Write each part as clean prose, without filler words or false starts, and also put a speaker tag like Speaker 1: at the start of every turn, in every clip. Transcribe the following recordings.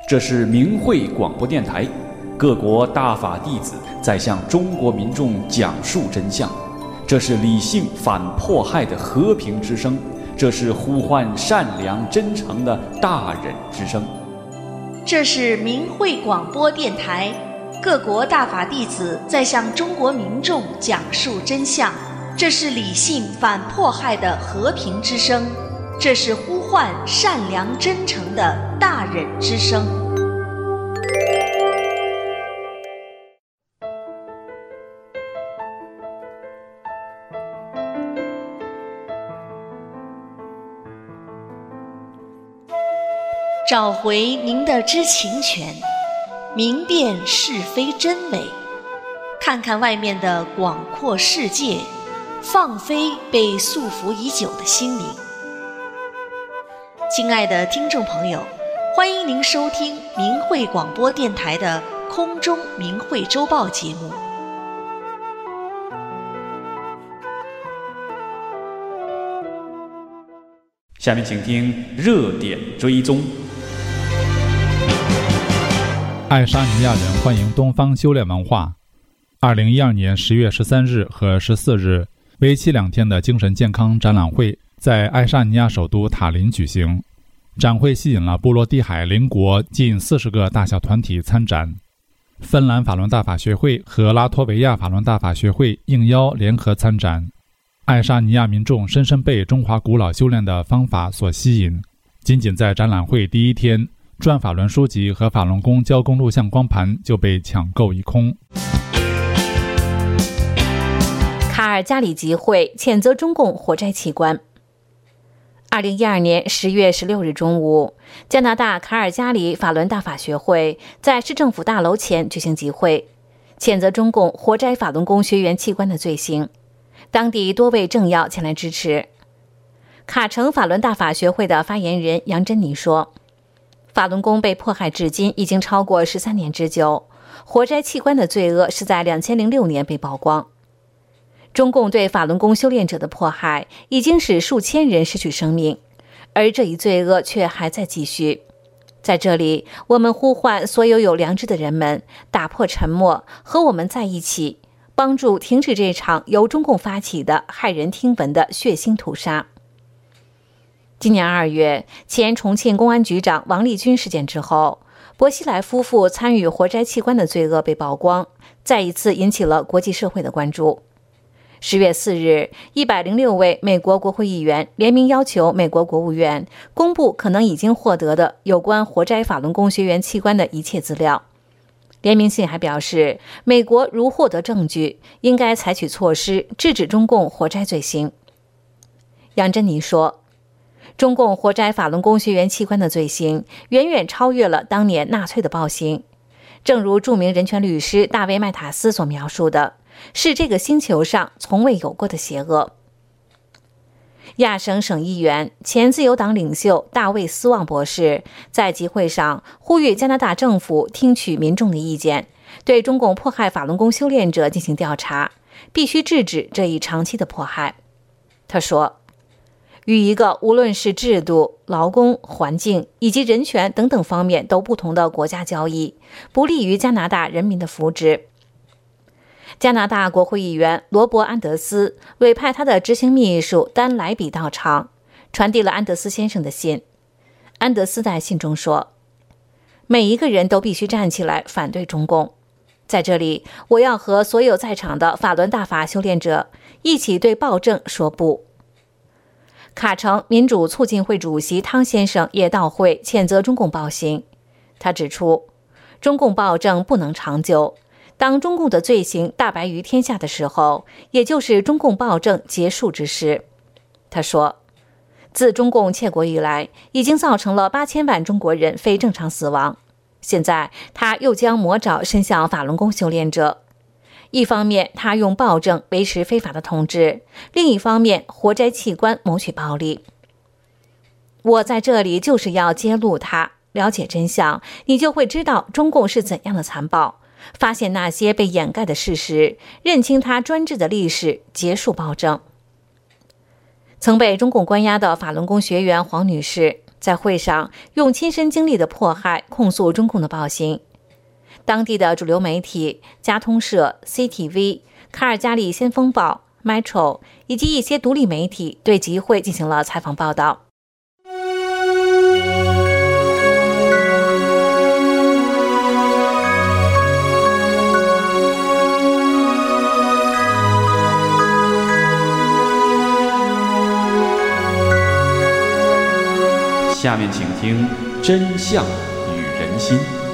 Speaker 1: 这是明慧广播电台，各国大法弟子在向中国民众讲述真相。这是理性反迫害的和平之声，这是呼唤善良真诚的大忍之声。
Speaker 2: 这是明慧广播电台，各国大法弟子在向中国民众讲述真相。这是理性反迫害的和平之声，这是呼唤善良真诚的大忍之声。找回您的知情权，明辨是非真伪，看看外面的广阔世界，放飞被束缚已久的心灵。亲爱的听众朋友，欢迎您收听明慧广播电台的空中明慧周报节目。
Speaker 1: 下面请听热点追踪。
Speaker 3: 爱沙尼亚人欢迎东方修炼文化。2012年10月13日和14日，为期2天的精神健康展览会在爱沙尼亚首都塔林举行。展会吸引了波罗的海邻国近40个大小团体参展。芬兰法伦大法学会和拉脱维亚法伦大法学会应邀联合参展。爱沙尼亚民众深深被中华古老修炼的方法所吸引。仅仅在展览会第一天，转法轮书籍和法轮功交功录像光盘就被抢购一空。
Speaker 4: 卡尔加里集会谴责中共活摘器官。2012年10月16日中午，加拿大卡尔加里法轮大法学会在市政府大楼前举行集会，谴责中共活摘法轮功学员器官的罪行。当地多位政要前来支持。卡城法轮大法学会的发言人杨珍妮说，法轮功被迫害至今已经超过13年之久，活摘器官的罪恶是在2006年被曝光。中共对法轮功修炼者的迫害已经使数千人失去生命，而这一罪恶却还在继续。在这里，我们呼唤所有有良知的人们打破沉默，和我们在一起，帮助停止这场由中共发起的骇人听闻的血腥屠杀。今年2月，前重庆公安局长王立军事件之后，薄熙来夫妇参与活摘器官的罪恶被曝光，再一次引起了国际社会的关注。10月4日，106位美国国会议员联名要求美国国务院公布可能已经获得的有关活摘法轮功学员器官的一切资料。联名信还表示，美国如获得证据，应该采取措施制止中共活摘罪行。杨珍妮说，中共活摘法轮功学员器官的罪行远远超越了当年纳粹的暴行，正如著名人权律师大卫·麦塔斯所描述的，是这个星球上从未有过的邪恶。亚省省议员、前自由党领袖大卫·斯旺博士在集会上呼吁加拿大政府听取民众的意见，对中共迫害法轮功修炼者进行调查，必须制止这一长期的迫害。他说，与一个无论是制度、劳工、环境以及人权等等方面都不同的国家交易，不利于加拿大人民的福祉。加拿大国会议员罗伯·安德斯委派他的执行秘书丹莱比到场，传递了安德斯先生的信。安德斯在信中说，每一个人都必须站起来反对中共。在这里，我要和所有在场的法轮大法修炼者一起对暴政说不。卡城民主促进会主席汤先生也到会谴责中共暴行。他指出，中共暴政不能长久，当中共的罪行大白于天下的时候，也就是中共暴政结束之时。他说，自中共窃国以来，已经造成了8000万中国人非正常死亡，现在他又将魔爪伸向法轮功修炼者。一方面他用暴政维持非法的统治，另一方面活摘器官谋取暴利。我在这里就是要揭露它，了解真相，你就会知道中共是怎样的残暴，发现那些被掩盖的事实，认清他专制的历史，结束暴政。曾被中共关押的法轮功学员黄女士在会上用亲身经历的迫害控诉中共的暴行。当地的主流媒体加通社、CTV、卡尔加里先锋报、Metro 以及一些独立媒体对集会进行了采访报道。
Speaker 1: 下面请听《真相与人心》。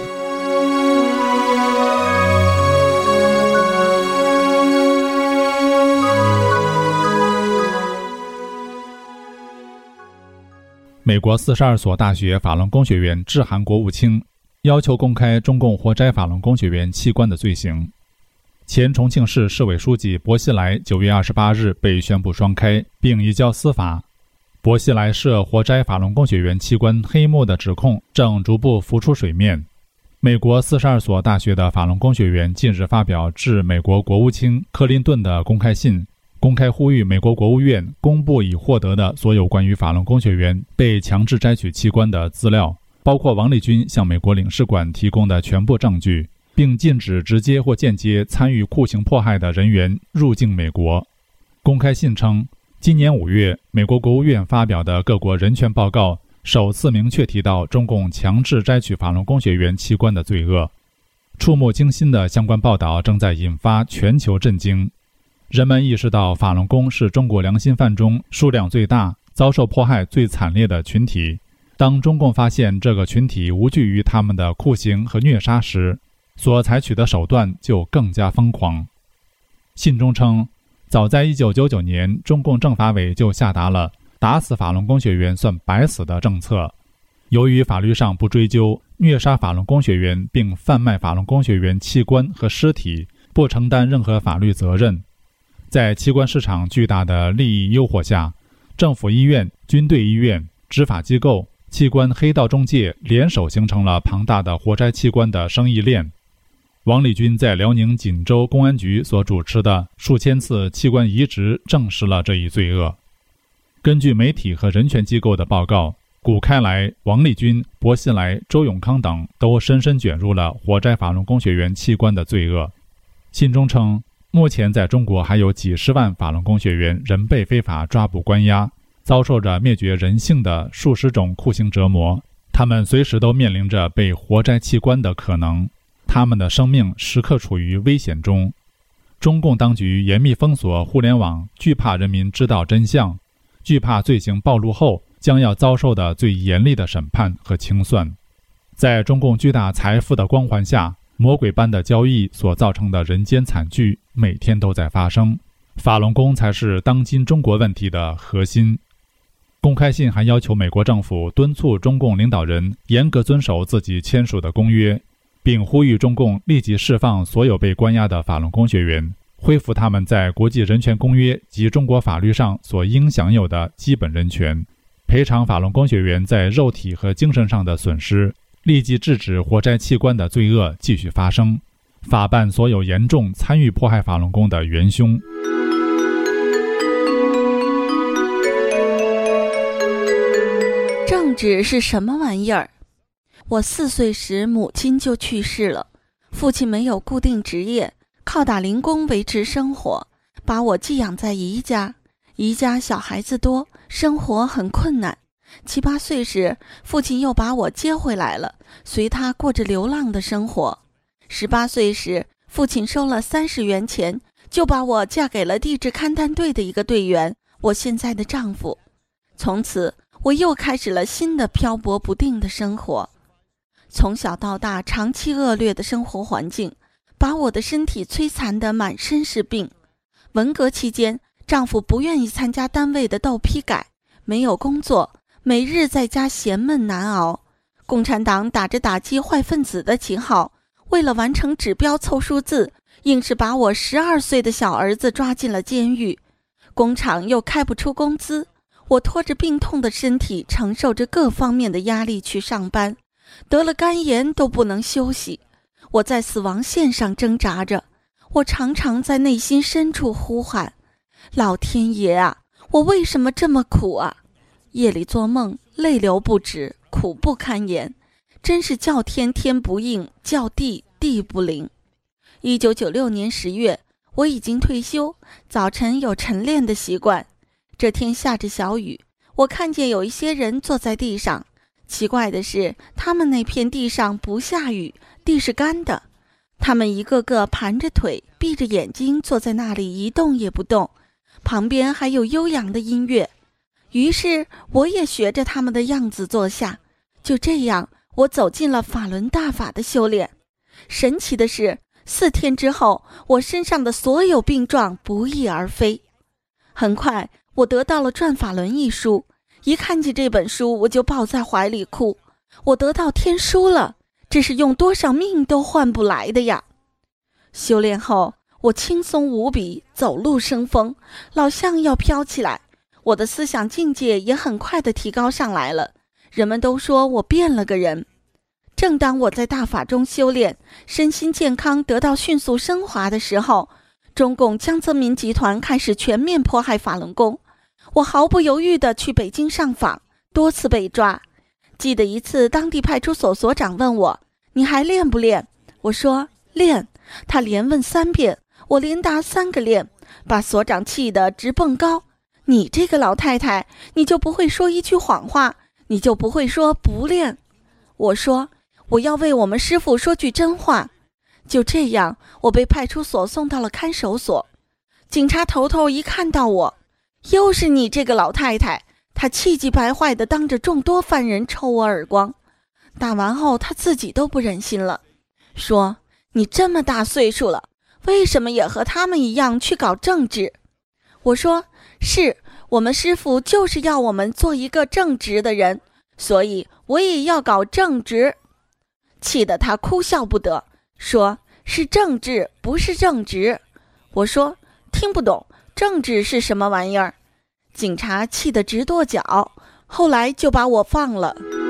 Speaker 3: 美国42所大学法轮功学员致函国务卿，要求公开中共活摘法轮功学员器官的罪行。前重庆市市委书记薄熙来9月28日被宣布双开，并移交司法。薄熙来涉活摘法轮功学员器官黑幕的指控正逐步浮出水面。美国42所大学的法轮功学员近日发表致美国国务卿克林顿的公开信，公开呼吁美国国务院公布已获得的所有关于法轮功学员被强制摘取器官的资料，包括王立军向美国领事馆提供的全部证据，并禁止直接或间接参与酷刑迫害的人员入境美国。公开信称，今年5月，美国国务院发表的各国人权报告首次明确提到中共强制摘取法轮功学员器官的罪恶。触目惊心的相关报道正在引发全球震惊。人们意识到法轮功是中国良心犯中数量最大、遭受迫害最惨烈的群体。当中共发现这个群体无惧于他们的酷刑和虐杀时，所采取的手段就更加疯狂。信中称，早在1999年，中共政法委就下达了打死法轮功学员算白死的政策。由于法律上不追究虐杀法轮功学员并贩卖法轮功学员器官和尸体，不承担任何法律责任。在器官市场巨大的利益诱惑下，政府医院、军队医院、执法机构、器官黑道中介联手形成了庞大的活摘器官的生意链。王立军在辽宁锦州公安局所主持的数千次器官移植证实了这一罪恶。根据媒体和人权机构的报告，谷开来、王立军、薄熙来、周永康等都深深卷入了活摘法轮功学员器官的罪恶。信中称，目前在中国还有几十万法轮功学员仍被非法抓捕关押，遭受着灭绝人性的数十种酷刑折磨，他们随时都面临着被活摘器官的可能，他们的生命时刻处于危险中。中共当局严密封锁互联网，惧怕人民知道真相，惧怕罪行暴露后将要遭受的最严厉的审判和清算。在中共巨大财富的光环下，魔鬼般的交易所造成的人间惨剧每天都在发生。法轮功才是当今中国问题的核心。公开信还要求美国政府敦促中共领导人严格遵守自己签署的公约，并呼吁中共立即释放所有被关押的法轮功学员，恢复他们在国际人权公约及中国法律上所应享有的基本人权，赔偿法轮功学员在肉体和精神上的损失，立即制止活摘器官的罪恶继续发生，法办所有严重参与迫害法轮功的元凶。
Speaker 5: 政治是什么玩意儿？我4岁时母亲就去世了，父亲没有固定职业，靠打零工维持生活，把我寄养在姨家。姨家小孩子多，生活很困难。7、8岁时，父亲又把我接回来了，随他过着流浪的生活。18岁时，父亲收了30元钱，就把我嫁给了地质勘探队的一个队员，我现在的丈夫。从此，我又开始了新的漂泊不定的生活。从小到大，长期恶劣的生活环境，把我的身体摧残得满身是病。文革期间，丈夫不愿意参加单位的斗批改，没有工作，每日在家闲闷难熬。共产党打着打击坏分子的旗号，为了完成指标凑数字，硬是把我12岁的小儿子抓进了监狱。工厂又开不出工资，我拖着病痛的身体，承受着各方面的压力去上班，得了肝炎都不能休息。我在死亡线上挣扎着，我常常在内心深处呼喊：老天爷啊，我为什么这么苦啊？夜里做梦泪流不止，苦不堪言，真是叫天天不应，叫地地不灵。1996年10月，我已经退休，早晨有晨练的习惯。这天下着小雨，我看见有一些人坐在地上，奇怪的是，他们那片地上不下雨，地是干的。他们一个个盘着腿，闭着眼睛坐在那里一动也不动，旁边还有悠扬的音乐。于是我也学着他们的样子坐下。就这样，我走进了法轮大法的修炼。神奇的是，4天之后，我身上的所有病状不翼而飞。很快，我得到了《转法轮》一书，一看见这本书，我就抱在怀里哭。我得到天书了，这是用多少命都换不来的呀！修炼后，我轻松无比，走路生风，老像要飘起来。我的思想境界也很快地提高上来了，人们都说我变了个人。正当我在大法中修炼，身心健康得到迅速升华的时候，中共江泽民集团开始全面迫害法轮功。我毫不犹豫地去北京上访，多次被抓。记得一次，当地派出所所长问我：“你还练不练？”我说：“练。”他连问3遍，我连答3个练，把所长气得直蹦高。你这个老太太，你就不会说一句谎话，你就不会说不练？我说：“我要为我们师父说句真话。”就这样，我被派出所送到了看守所。警察头头一看到我，又是你这个老太太，他气急败坏地当着众多犯人抽我耳光。打完后，他自己都不忍心了，说：“你这么大岁数了，为什么也和他们一样去搞政治？”我说：“是，我们师父就是要我们做一个正直的人，所以我也要搞正直。”气得他哭笑不得，说：“是政治，不是正直。”我说：“听不懂，政治是什么玩意儿？”警察气得直跺脚，后来就把我放了。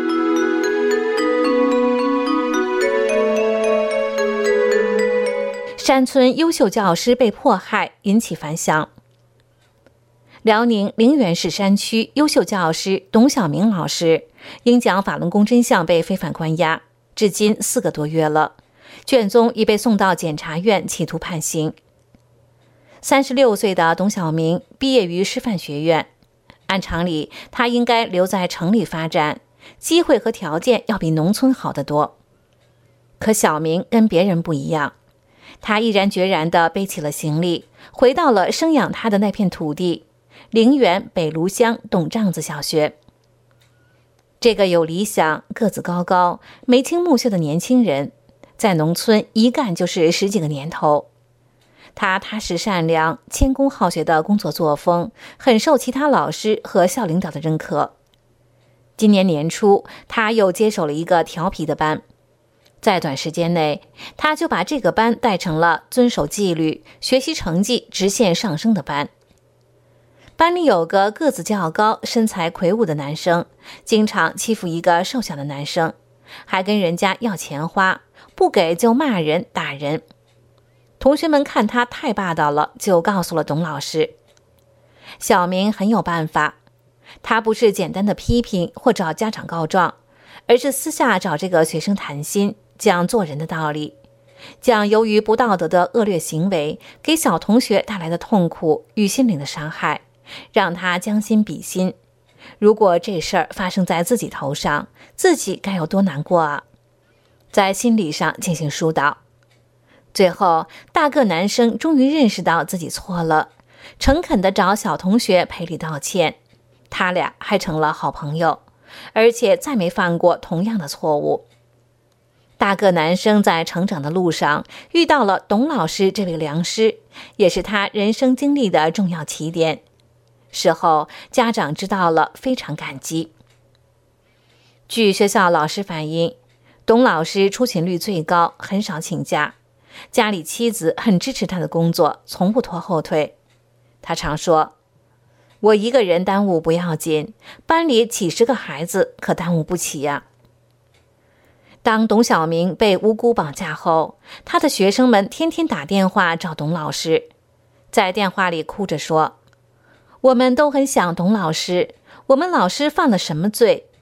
Speaker 4: 山村优秀教师被迫害，引起反响。辽宁陵园市山区优秀教师董晓明老师因讲法轮功真相被非法关押，至今4个多月了，卷宗已被送到检察院企图判刑。36岁的董晓明毕业于师范学院，按常理他应该留在城里发展，机会和条件要比农村好得多。可小明跟别人不一样，他毅然决然地背起了行李，回到了生养他的那片土地——陵园北芦乡董帐子小学。这个有理想、个子高高、眉清目秀的年轻人，在农村一干就是10几个年头。他踏实善良、谦恭好学的工作作风，很受其他老师和校领导的认可。今年年初，他又接手了一个调皮的班，在短时间内，他就把这个班带成了遵守纪律、学习成绩直线上升的班。班里有个个子较高、身材魁梧的男生，经常欺负一个瘦小的男生，还跟人家要钱花，不给就骂人、打人。同学们看他太霸道了，就告诉了董老师。小明很有办法，他不是简单的批评或找家长告状，而是私下找这个学生谈心，讲做人的道理，讲由于不道德的恶劣行为给小同学带来的痛苦与心灵的伤害，让他将心比心，如果这事儿发生在自己头上，自己该有多难过啊！在心理上进行疏导。最后，大个男生终于认识到自己错了，诚恳地找小同学赔礼道歉，他俩还成了好朋友，而且再没犯过同样的错误。大个男生在成长的路上遇到了董老师这位良师，也是他人生经历的重要起点。事后，家长知道了，非常感激。据学校老师反映，董老师出勤率最高，很少请假，家里妻子很支持他的工作，从不拖后腿。他常说：“我一个人耽误不要紧，班里几10个孩子可耽误不起呀。”当董晓明被无辜绑架后，他的学生们天天打电话找董老师，在电话里哭着说：“我们都很想董老师，我们老师犯了什么罪？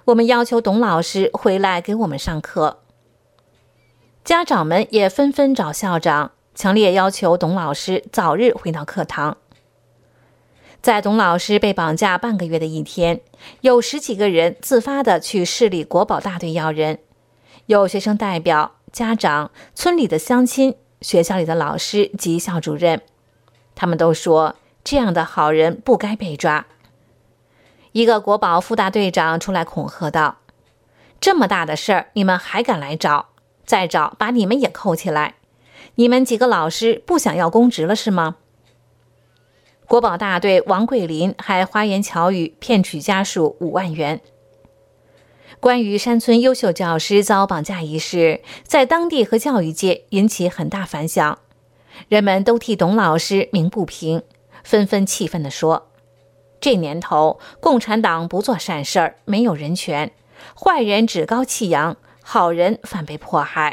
Speaker 4: 我们要求董老师回来给我们上课。家长们也纷纷找校长，强烈要求董老师早日回到课堂。在董老师被绑架半个月的一天，有10几个人自发地去市里国保大队要人，有学生代表、家长、村里的乡亲、学校里的老师及校主任，他们都说这样的好人不该被抓。一个国保副大队长出来恐吓道：这么大的事儿你们还敢来找，再找把你们也扣起来，你们几个老师不想要公职了是吗？国保大队王桂林还花言巧语骗取家属5万元。关于山村优秀教师遭绑架一事，在当地和教育界引起很大反响，人们都替董老师鸣不平，纷纷气愤地说：这年头共产党不做善事儿，没有人权，坏人趾高气扬，好人反被迫害。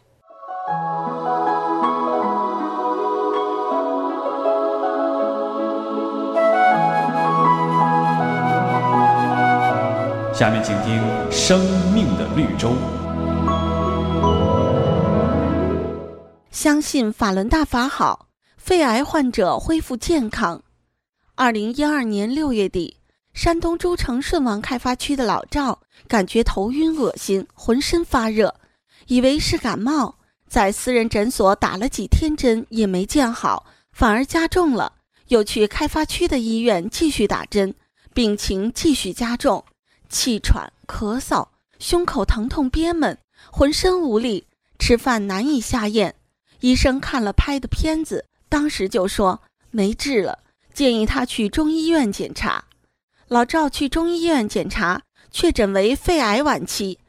Speaker 1: 下面请听《生命的绿洲》。
Speaker 5: 相信法轮大法好，肺癌患者恢复健康。2012年6月底，山东诸城顺王开发区的老赵感觉头晕恶心，浑身发热，以为是感冒，在私人诊所打了几天针也没见好，反而加重了，又去开发区的医院继续打针，病情继续加重，气喘、咳嗽，胸口疼痛憋闷，浑身无力，吃饭难以下咽。医生看了拍的片子，当时就说没治了，建议他去中医院检查。老赵去中医院检查，确诊为肺癌晚期，